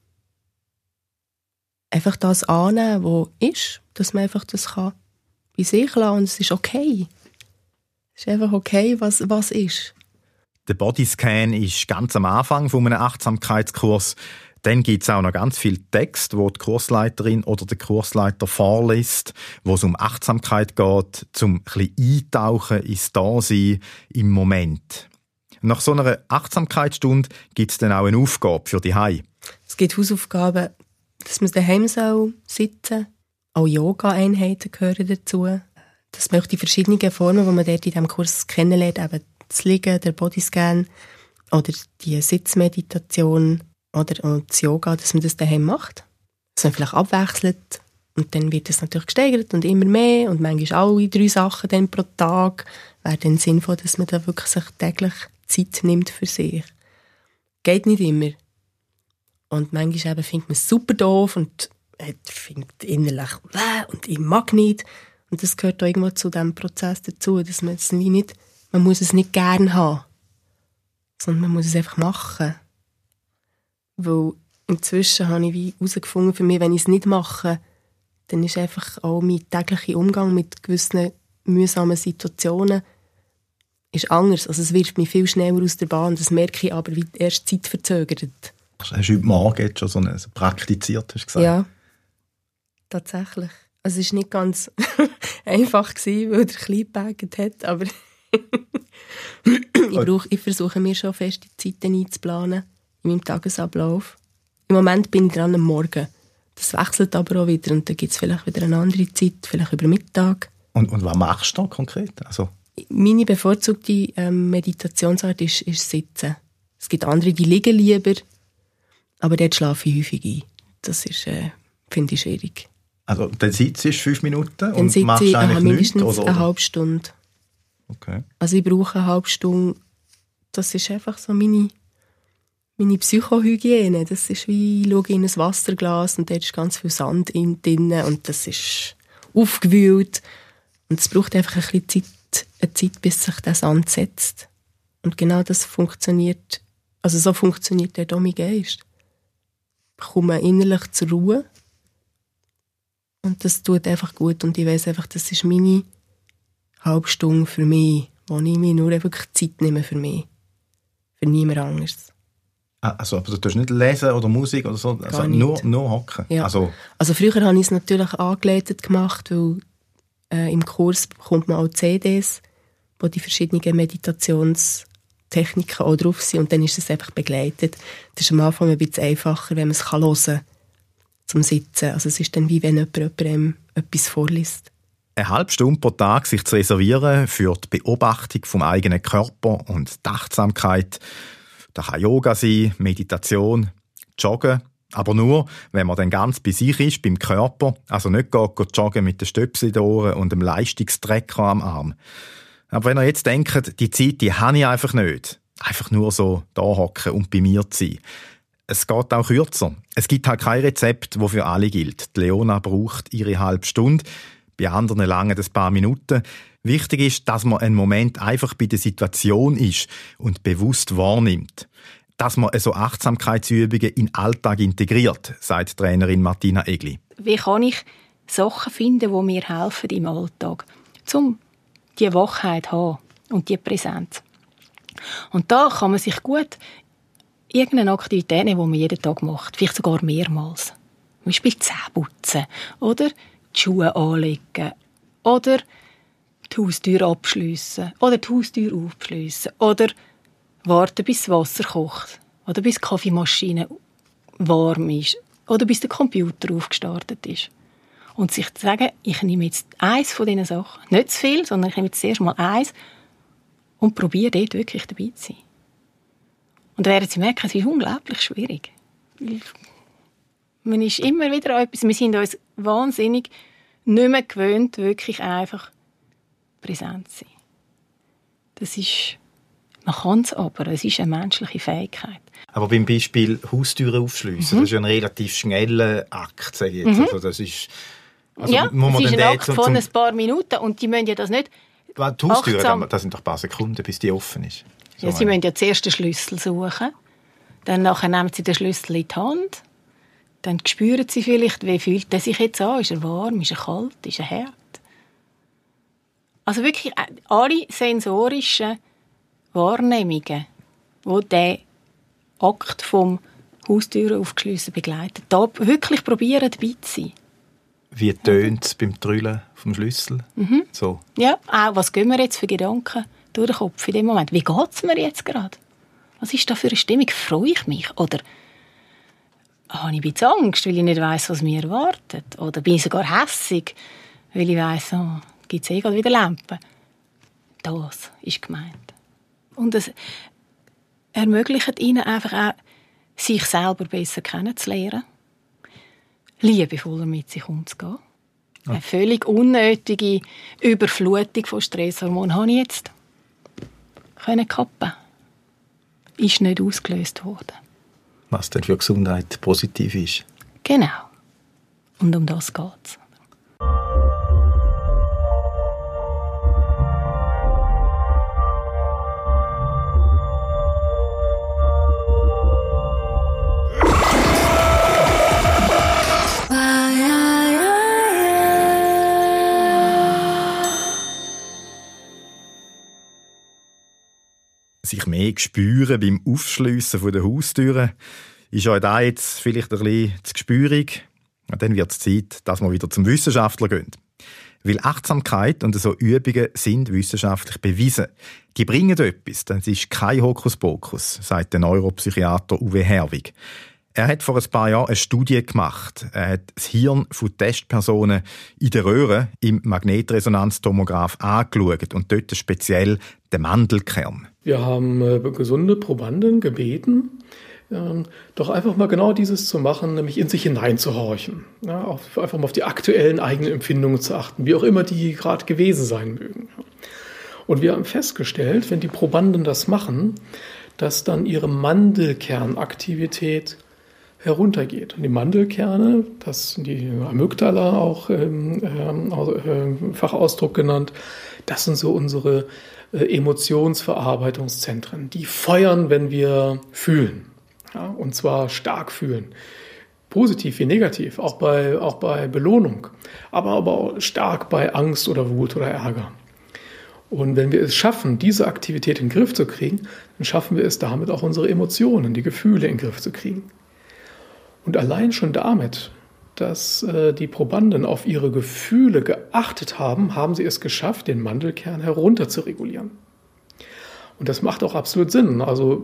einfach das annehmen, was ist, dass man einfach das kann bei sich lassen und es ist okay. Es ist einfach okay, was ist. Der Bodyscan ist ganz am Anfang von einem Achtsamkeitskurs. Dann gibt es auch noch ganz viel Text, wo die Kursleiterin oder der Kursleiter vorliest, wo es um Achtsamkeit geht, zum ein bisschen eintauchen ins Dasein im Moment. Nach so einer Achtsamkeitsstunde gibt es dann auch eine Aufgabe für die Hause. Es gibt Hausaufgaben, dass man daheim sitzen soll. Auch Yoga-Einheiten gehören dazu. Das möchte die verschiedenen Formen, die man dort in diesem Kurs kennenlernt, eben das Liegen, der Bodyscan oder die Sitzmeditation oder das Yoga, dass man das daheim macht. Dass man vielleicht abwechselt und dann wird es natürlich gesteigert und immer mehr und manchmal alle 3 Sachen dann pro Tag. Wäre dann sinnvoll, dass man da wirklich sich täglich Zeit nimmt für sich. Geht nicht immer. Und manchmal eben findet man es super doof und findet innerlich und ich mag nicht. Und das gehört auch irgendwo zu diesem Prozess dazu, dass man es nicht, man muss es nicht gern haben, sondern man muss es einfach machen. Weil inzwischen habe ich wie herausgefunden, für mich, wenn ich es nicht mache, dann ist einfach auch mein täglicher Umgang mit gewissen mühsamen Situationen ist anders. Also es wirft mich viel schneller aus der Bahn, das merke ich aber wie erst zeitverzögert. machst. Hast du heute Morgen jetzt schon so praktiziert, hast du gesagt? Ja, tatsächlich. Also es war nicht ganz einfach, weil der klein gebaggt hat, aber ich versuche mir schon feste Zeiten einzuplanen in meinem Tagesablauf. Im Moment bin ich dran am Morgen. Das wechselt aber auch wieder und dann gibt es vielleicht wieder eine andere Zeit, vielleicht über Mittag. Und was machst du da konkret? Also meine bevorzugte Meditationsart ist Sitzen. Es gibt andere, die liegen lieber, aber dort schlafe ich häufig ein. Das ist, finde ich, schwierig. Also dann sitzt du 5 Minuten dann und machst ich eigentlich mindestens nichts? Oder? Eine halbe Stunde. Okay. Also ich brauche eine halbe Stunde. Das ist einfach so meine Psychohygiene. Das ist wie, ich schaue in ein Wasserglas und dort ist ganz viel Sand drin und das ist aufgewühlt. Und es braucht einfach eine Zeit, bis sich der Sand setzt. Und genau das funktioniert, also so funktioniert der mein Geist. Ich komme innerlich zur Ruhe und das tut einfach gut. Und ich weiss einfach, das ist meine halbe Stunde für mich, wo ich mir nur wirklich Zeit nehme für mich. Für niemand anderes. Also, aber du tust nicht lesen oder Musik oder so, also nur hocken? Ja. Also früher habe ich es natürlich angeleitet gemacht, weil im Kurs bekommt man auch CDs, wo die verschiedenen Meditationstechniken auch drauf sind und dann ist es einfach begleitet. Das ist am Anfang ein bisschen einfacher, wenn man es hören kann, zum Sitzen. Also es ist dann wie wenn jemand etwas vorliest. Eine halbe Stunde pro Tag sich zu reservieren für die Beobachtung vom eigenen Körper und die Achtsamkeit. Das kann Yoga sein, Meditation, Joggen. Aber nur, wenn man dann ganz bei sich ist, beim Körper. Also nicht geht joggen mit den Stöpseln in den Ohren und dem Leistungstrecker am Arm. Aber wenn ihr jetzt denkt, die Zeit, die habe ich einfach nicht. Einfach nur so da hocken und bei mir zu sein. Es geht auch kürzer. Es gibt halt kein Rezept, das für alle gilt. Die Leona braucht ihre halbe Stunde. Bei anderen lange ein paar Minuten. Wichtig ist, dass man einen Moment einfach bei der Situation ist und bewusst wahrnimmt. Dass man so Achtsamkeitsübungen in den Alltag integriert, sagt Trainerin Martina Egli. Wie kann ich Sachen finden, die mir helfen im Alltag, um die Wachheit zu haben und die Präsenz? Und da kann man sich gut irgendeine Aktivität nehmen, die man jeden Tag macht, vielleicht sogar mehrmals. Zum Beispiel Zähne putzen oder die Schuhe anlegen oder die Haustür abschliessen oder die Haustür aufschliessen oder warten, bis das Wasser kocht oder bis die Kaffeemaschine warm ist oder bis der Computer aufgestartet ist. Und sich zu sagen, ich nehme jetzt eins von diesen Sachen, nicht zu viel, sondern ich nehme jetzt zuerst mal eins und probiere dort wirklich dabei zu sein. Und werden Sie merken, es ist unglaublich schwierig. Man ist immer wieder an etwas, wir sind uns wahnsinnig nicht mehr gewöhnt, wirklich einfach präsent zu sein. Das ist, man kann es aber, es ist eine menschliche Fähigkeit. Aber beim Beispiel Haustüren aufschliessen, das ist ein relativ schneller Akt, sage ich jetzt. Also das ist, also ja, muss man es ist dann ein Akt von ein paar Minuten und die müssen ja das nicht die Haustüre, achtsam. das sind doch ein paar Sekunden, bis die offen ist. So Ja, sie müssen ja zuerst den Schlüssel suchen, dann nachher nehmen sie den Schlüssel in die Hand, dann spüren sie vielleicht, wie fühlt er sich jetzt an, ist er warm, ist er kalt, ist er hart. Also wirklich alle sensorischen Wahrnehmungen, die diesen Akt vom Haustüren aufgeschlossen begleiten, da wirklich probieren dabei zu sein. Wie tönt es beim Trüllen vom Schlüssel? So. Ja, auch was gehen wir jetzt für Gedanken durch den Kopf in dem Moment? Wie geht es mir jetzt gerade? Was ist da für eine Stimmung? Freue ich mich? Oder habe ich ein bisschen Angst, weil ich nicht weiss, was mir erwartet? Oder bin ich sogar hässig, weil ich weiss, gibt es gerade wieder Lampen? Das ist gemeint. Und es ermöglicht ihnen einfach auch, sich selber besser kennenzulernen, liebevoller mit sich umzugehen. Ja. Eine völlig unnötige Überflutung von Stresshormonen habe ich jetzt kappen. Ist nicht ausgelöst worden. Was denn für Gesundheit positiv ist. Genau. Und um das geht es. Sich mehr spüren beim Aufschliessen der Haustüren. Ist euch da jetzt vielleicht ein bisschen zu gespürig? Dann wird es Zeit, dass wir wieder zum Wissenschaftler gehen. Weil Achtsamkeit und so Übungen sind wissenschaftlich bewiesen. Die bringen etwas, das ist kein Hokuspokus, sagt der Neuropsychiater Uwe Herwig. Er hat vor ein paar Jahren eine Studie gemacht. Er hat das Hirn von Testpersonen in der Röhre im Magnetresonanztomograph angeschaut und dort speziell den Mandelkern. Wir haben gesunde Probanden gebeten, doch einfach mal genau dieses zu machen, nämlich in sich hineinzuhorchen. Ja, einfach mal auf die aktuellen eigenen Empfindungen zu achten, wie auch immer die gerade gewesen sein mögen. Und wir haben festgestellt, wenn die Probanden das machen, dass dann ihre Mandelkernaktivität heruntergeht. Und die Mandelkerne, das sind die Amygdala auch Fachausdruck genannt, das sind so unsere Emotionsverarbeitungszentren. Die feuern, wenn wir fühlen. Ja, und zwar stark fühlen. Positiv wie negativ, auch bei Belohnung, aber auch stark bei Angst oder Wut oder Ärger. Und wenn wir es schaffen, diese Aktivität in den Griff zu kriegen, dann schaffen wir es damit auch unsere Emotionen, die Gefühle in den Griff zu kriegen. Und allein schon damit, dass die Probanden auf ihre Gefühle geachtet haben, haben sie es geschafft, den Mandelkern herunter zu regulieren. Und das macht auch absolut Sinn. Also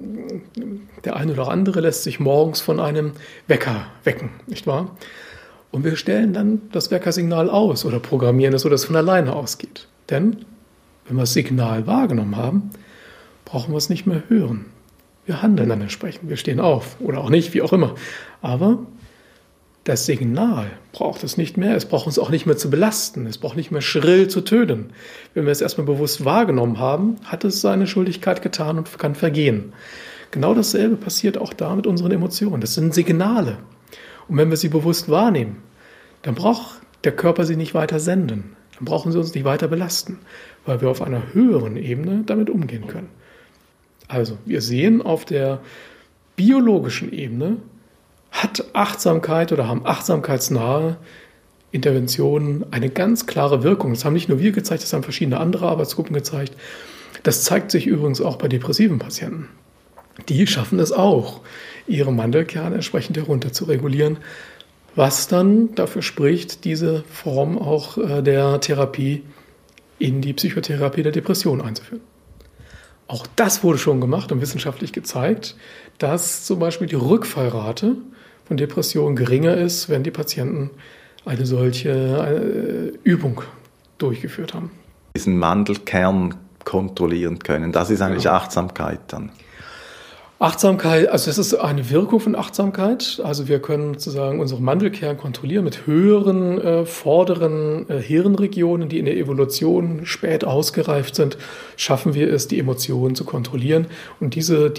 der eine oder andere lässt sich morgens von einem Wecker wecken, nicht wahr? Und wir stellen dann das Weckersignal aus oder programmieren es so, dass es von alleine ausgeht. Denn wenn wir das Signal wahrgenommen haben, brauchen wir es nicht mehr hören. Wir handeln dann entsprechend, wir stehen auf oder auch nicht, wie auch immer. Aber das Signal braucht es nicht mehr, es braucht uns auch nicht mehr zu belasten, es braucht nicht mehr schrill zu tönen. Wenn wir es erstmal bewusst wahrgenommen haben, hat es seine Schuldigkeit getan und kann vergehen. Genau dasselbe passiert auch da mit unseren Emotionen. Das sind Signale. Und wenn wir sie bewusst wahrnehmen, dann braucht der Körper sie nicht weiter senden. Dann brauchen sie uns nicht weiter belasten, weil wir auf einer höheren Ebene damit umgehen können. Also, wir sehen, auf der biologischen Ebene hat Achtsamkeit oder haben achtsamkeitsnahe Interventionen eine ganz klare Wirkung. Das haben nicht nur wir gezeigt, das haben verschiedene andere Arbeitsgruppen gezeigt. Das zeigt sich übrigens auch bei depressiven Patienten. Die schaffen es auch, ihre Mandelkerne entsprechend herunter zu regulieren, was dann dafür spricht, diese Form auch der Therapie in die Psychotherapie der Depression einzuführen. Auch das wurde schon gemacht und wissenschaftlich gezeigt, dass zum Beispiel die Rückfallrate von Depressionen geringer ist, wenn die Patienten eine solche Übung durchgeführt haben. Diesen Mandelkern kontrollieren können, das ist eigentlich Achtsamkeit dann. Achtsamkeit, also das ist eine Wirkung von Achtsamkeit. Also wir können sozusagen unseren Mandelkern kontrollieren mit höheren, vorderen Hirnregionen, die in der Evolution spät ausgereift sind. Schaffen wir es, die Emotionen zu kontrollieren. Und diese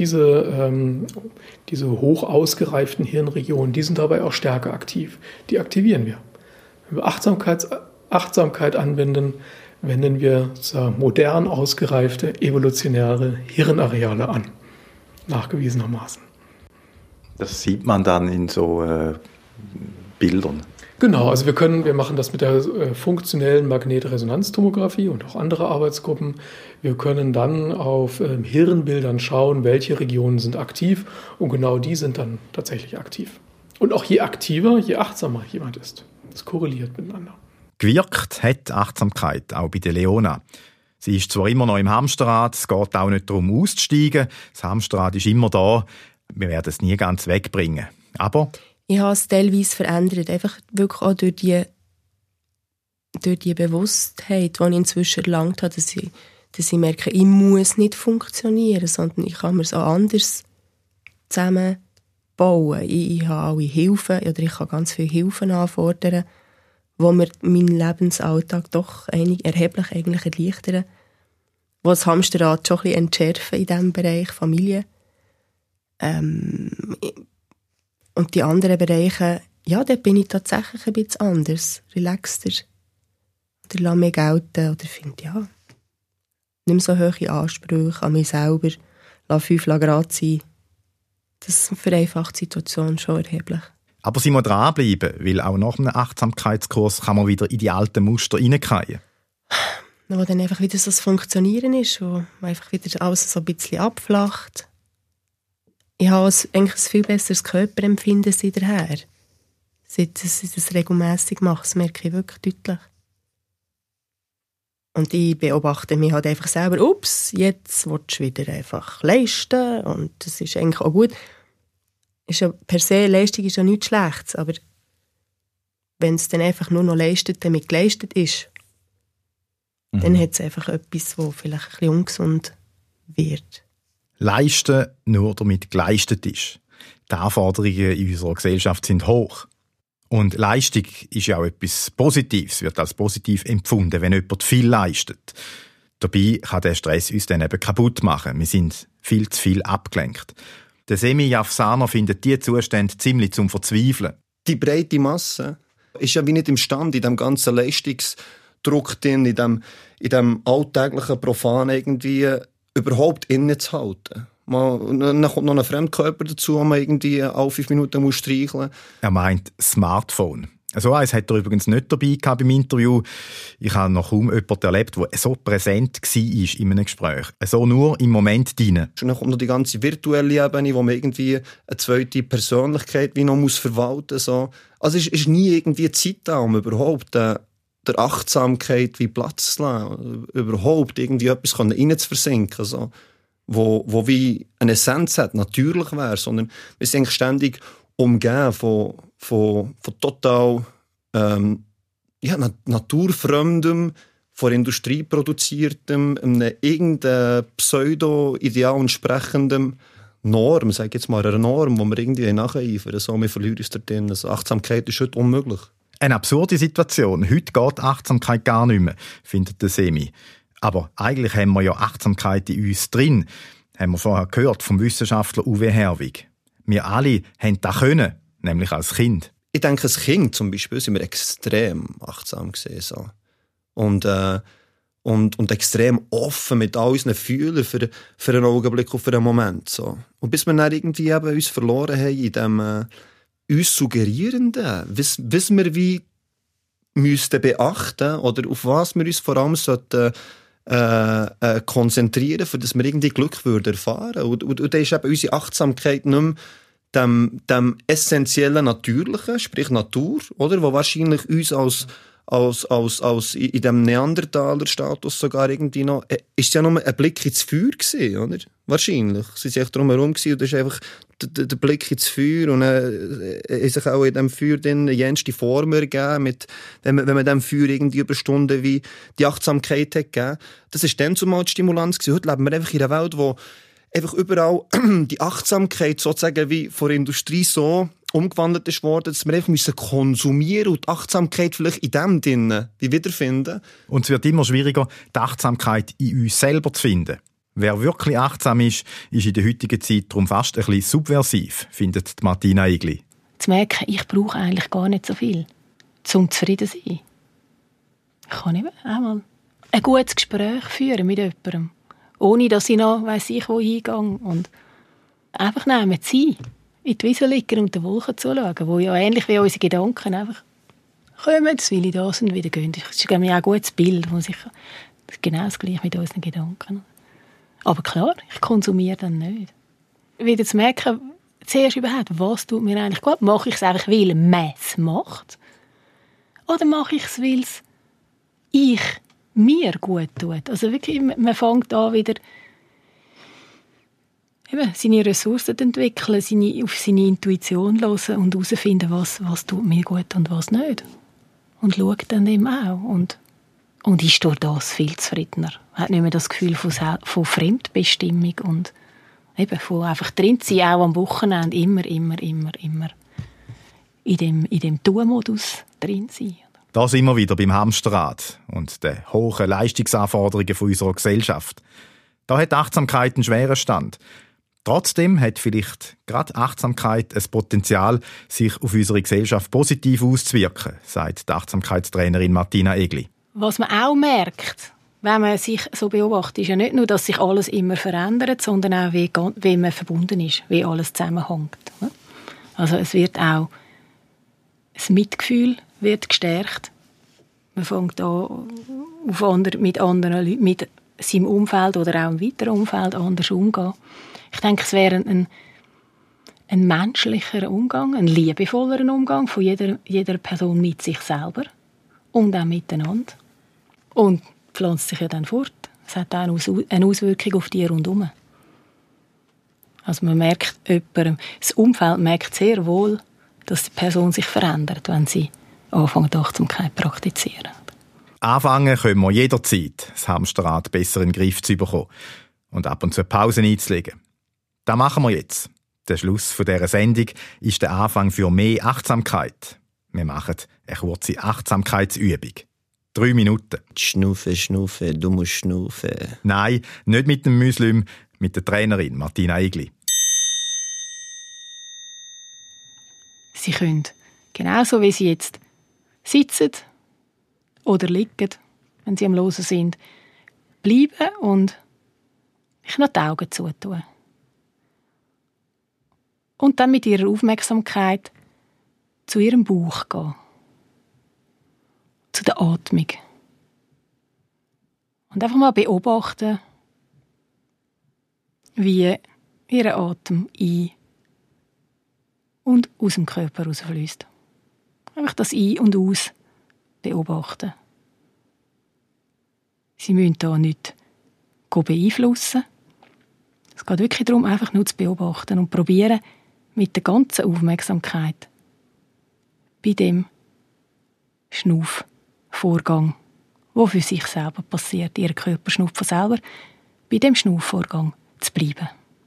hoch ausgereiften Hirnregionen, die sind dabei auch stärker aktiv. Die aktivieren wir. Wenn wir Achtsamkeit anwenden, wenden wir modern ausgereifte evolutionäre Hirnareale an. Nachgewiesenermaßen. Das sieht man dann in so Bildern. Genau, also wir machen das mit der funktionellen Magnetresonanztomographie und auch andere Arbeitsgruppen. Wir können dann auf Hirnbildern schauen, welche Regionen sind aktiv und genau die sind dann tatsächlich aktiv. Und auch je aktiver, je achtsamer jemand ist. Das korreliert miteinander. Gewirkt hat Achtsamkeit auch bei der Leona. Sie ist zwar immer noch im Hamsterrad, es geht auch nicht darum auszusteigen. Das Hamsterrad ist immer da. Wir werden es nie ganz wegbringen. Aber ich habe es teilweise verändert. Einfach wirklich auch durch die Bewusstheit, die ich inzwischen erlangt habe, dass ich merke, ich muss nicht funktionieren, sondern ich kann mir es auch anders zusammenbauen. Ich habe alle Hilfen, oder ich kann ganz viele Hilfen anfordern, wo mir meinen Lebensalltag doch erheblich eigentlich erleichtern, wo das Hamsterrad schon ein bisschen entschärfen in diesem Bereich Familie. Und die anderen Bereiche, ja, dort bin ich tatsächlich ein bisschen anders, relaxter. Oder lasse mich gelten, oder finde, ja, nicht mehr so hohe Ansprüche an mich selber, lasse 5 Grad sein. Das vereinfacht die Situation schon erheblich. Aber sie muss dranbleiben, weil auch nach einem Achtsamkeitskurs kann man wieder in die alten Muster reingehen. Wo dann einfach wieder so das Funktionieren ist, wo einfach wieder alles so ein bisschen abflacht. ich habe eigentlich ein viel besseres Körperempfinden seither. Seit ich das regelmässig mache, das merke ich wirklich deutlich. Und ich beobachte mich halt einfach selber, ups, jetzt willst du wieder einfach leisten und das ist eigentlich auch gut. Ist ja, per se, Leistung ist ja nichts Schlechtes, aber wenn es dann einfach nur noch leistet, damit geleistet ist, dann hat es einfach etwas, das vielleicht ein bisschen ungesund wird. Leisten, nur damit geleistet ist. Die Anforderungen in unserer Gesellschaft sind hoch. Und Leistung ist ja auch etwas Positives, wird als positiv empfunden, wenn jemand viel leistet. Dabei kann der Stress uns dann eben kaputt machen. Wir sind viel zu viel abgelenkt. Der Semi Jafsaner findet diese Zustände ziemlich zum Verzweifeln. Die breite Masse ist ja wie nicht imstande, in diesem ganzen Leistungsdruck drin, in dem alltäglichen Profan irgendwie überhaupt innezuhalten. Dann kommt noch ein Fremdkörper dazu, den man irgendwie alle 5 Minuten muss streicheln muss. Er meint Smartphone. So eins hat er übrigens nicht dabei gehabt beim Interview. Ich habe noch kaum jemanden erlebt, der so präsent war in einem Gespräch. So nur im Moment drin. Und dann kommt noch die ganze virtuelle Ebene, wo man irgendwie eine zweite Persönlichkeit wie noch verwalten muss. So. Also es ist nie irgendwie Zeit da, um überhaupt der Achtsamkeit wie Platz zu lassen. Überhaupt irgendwie etwas reinzuversinken. So. Wo wie eine Essenz hat, natürlich wäre, sondern wir sind eigentlich ständig umgeben von total naturfremdem, von Industrie produziertem, irgendeinem Pseudo-Ideal entsprechenden Norm, sage ich jetzt mal, eine Norm, wo wir irgendwie nacheifern. So, wir verlieren uns da drin. Also Achtsamkeit ist heute unmöglich. Eine absurde Situation. Heute geht Achtsamkeit gar nicht mehr, findet der Semi. Aber eigentlich haben wir ja Achtsamkeit in uns drin. Haben wir vorher gehört vom Wissenschaftler Uwe Herwig. Wir alle haben das können, nämlich als Kind. Ich denke, als Kind zum Beispiel sind wir extrem achtsam gewesen, so. Und extrem offen mit all unseren Fühlern für einen Augenblick und für einen Moment. So. Und bis wir dann irgendwie eben uns verloren haben in dem uns Suggerierenden, wissen wir, wie müssten beachten oder auf was wir uns vor allem sollten konzentrieren, für dass wir irgendwie Glück würden erfahren. Und da ist eben unsere Achtsamkeit nicht mehr dem essentiellen Natürlichen, sprich Natur, oder, wo wahrscheinlich uns als in dem Neandertaler-Status sogar irgendwie noch, ist ja nur ein Blick ins Feuer gewesen, oder? Wahrscheinlich. Sie sind echt drumherum gewesen und das ist einfach der Blick ins Feuer und ist sich auch in dem Feuer dann jenste Form ergeben, wenn man dem Feuer irgendwie über Stunden wie die Achtsamkeit hat gegeben. Das ist dann zumal die Stimulanz gewesen. Heute leben wir einfach in einer Welt, wo einfach überall die Achtsamkeit sozusagen wie von der Industrie so umgewandelt ist worden, dass wir einfach konsumieren und die Achtsamkeit vielleicht in dem drinnen wiederfinden. Und es wird immer schwieriger, die Achtsamkeit in uns selber zu finden. Wer wirklich achtsam ist in der heutigen Zeit darum fast ein bisschen subversiv, findet Martina Egli. Zu merken, ich brauche eigentlich gar nicht so viel, um zufrieden zu sein. Ich kann nicht einmal ein gutes Gespräch führen mit jemandem, ohne dass ich noch weiss ich wo hingehe und einfach nehmen zu sein. In die Wiese liegen und den Wolken zuschauen, wo ja ähnlich wie unsere Gedanken einfach kommen, jetzt will ich das und wieder gehen. Das ist auch ein gutes Bild, wo sich genau das Gleiche mit unseren Gedanken. Aber klar, ich konsumiere dann nicht. Wieder zu merken, zuerst überhaupt, was tut mir eigentlich gut? Mache ich es einfach, weil man es macht? Oder mache ich es, weil es mir gut tut? Also wirklich, man fängt an wieder eben, seine Ressourcen zu entwickeln, auf seine Intuition hören und herausfinden, was tut mir gut und was nicht. Und schaut dann eben auch. Und ist durch das viel zufriedener. Man hat nicht mehr das Gefühl von Fremdbestimmung und eben von einfach drin sein, auch am Wochenende immer in dem Tu-Modus drin sein. Da sind wir wieder beim Hamsterrad und den hohen Leistungsanforderungen von unserer Gesellschaft. Da hat Achtsamkeit einen schweren Stand. Trotzdem hat vielleicht gerade Achtsamkeit ein Potenzial, sich auf unsere Gesellschaft positiv auszuwirken, sagt die Achtsamkeitstrainerin Martina Egli. Was man auch merkt, wenn man sich so beobachtet, ist ja nicht nur, dass sich alles immer verändert, sondern auch, wie man verbunden ist, wie alles zusammenhängt. Also es wird auch das Mitgefühl wird gestärkt. Man fängt an, mit anderen Leuten, mit seinem Umfeld oder auch im weiteren Umfeld anders umzugehen. Ich denke, es wäre ein menschlicherer Umgang, ein liebevollerer Umgang von jeder Person mit sich selber und auch miteinander. Und pflanzt sich ja dann fort. Es hat auch eine Auswirkung auf die rundherum. Also man merkt das Umfeld merkt sehr wohl, dass die Person sich verändert, wenn sie anfängt, Achtsamkeit zu praktizieren. Anfangen können wir jederzeit, das Hamsterrad besser in den Griff zu bekommen und ab und zu Pausen einzulegen. Das machen wir jetzt. Der Schluss dieser Sendung ist der Anfang für mehr Achtsamkeit. Wir machen eine kurze Achtsamkeitsübung. 3 Minuten. Schnaufe, Schnaufe, du musst schnaufen. Nein, nicht mit dem Muslim, mit der Trainerin Martina Egli. Sie können, genauso wie Sie jetzt sitzen oder liegen, wenn Sie am Hören sind, bleiben und sich noch die Augen zutun. Und dann mit Ihrer Aufmerksamkeit zu Ihrem Bauch gehen. Zu der Atmung. Und einfach mal beobachten, wie Ihr Atem ein- und aus dem Körper rausfließt. Einfach das Ein- und Aus beobachten. Sie müssen hier nicht beeinflussen. Es geht wirklich darum, einfach nur zu beobachten und probieren, mit der ganzen Aufmerksamkeit bei dem Schnaufvorgang, der für sich selber passiert, Ihr Körper schnauft von selber, bei dem Schnaufvorgang zu bleiben.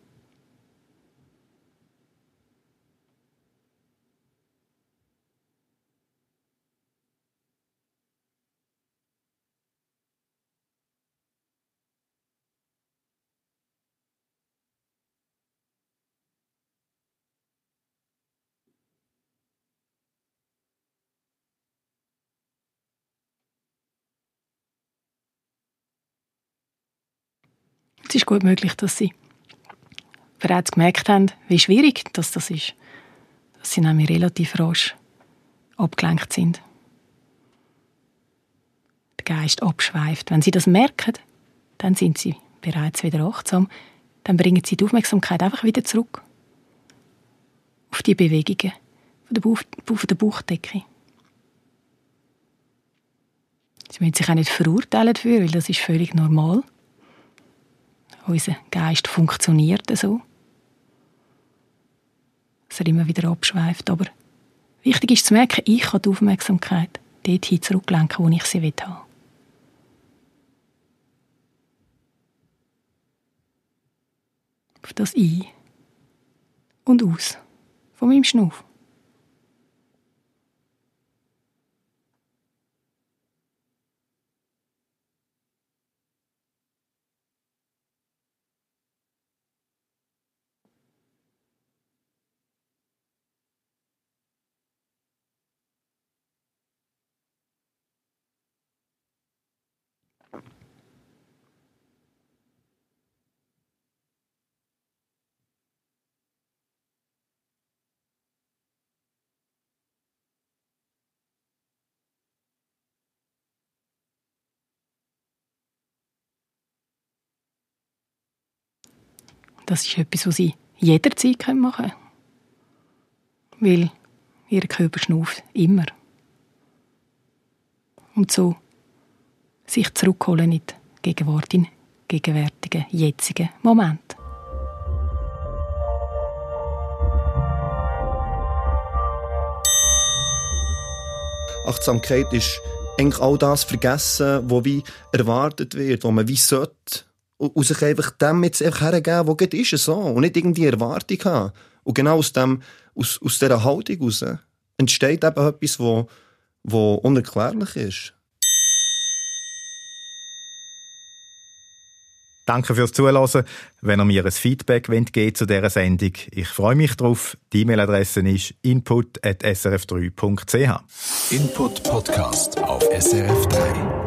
Es ist gut möglich, dass Sie bereits gemerkt haben, wie schwierig das ist. Dass Sie nämlich relativ rasch abgelenkt sind. Der Geist abschweift. Wenn Sie das merken, dann sind Sie bereits wieder achtsam. Dann bringen Sie die Aufmerksamkeit einfach wieder zurück auf die Bewegungen von der Bauchdecke. Sie müssen sich auch nicht verurteilen dafür, weil das ist völlig normal. Unser Geist funktioniert so, dass er immer wieder abschweift. Aber wichtig ist zu merken, ich kann die Aufmerksamkeit dorthin zurücklenken, wo ich sie haben will. Auf das Ein- und Aus von meinem Schnuff. Das ist etwas, was Sie jederzeit machen können. Weil Ihr Körper schnauft immer. Und so sich zurückholen in die Gegenwart, in gegenwärtigen, jetzigen Moment. Achtsamkeit ist eigentlich all das vergessen, was wie erwartet wird, was man wie sollte. Und sich einfach dem jetzt einfach hergeben, wo geht ist es so. Und nicht irgendwie Erwartung haben. Und genau aus dieser Haltung heraus entsteht eben etwas, wo unerklärlich ist. Danke fürs Zuhören. Wenn ihr mir ein Feedback geben zu dieser Sendung, ich freue mich drauf. Die E-Mail-Adresse ist input@srf3.ch. Input Podcast auf SRF 3.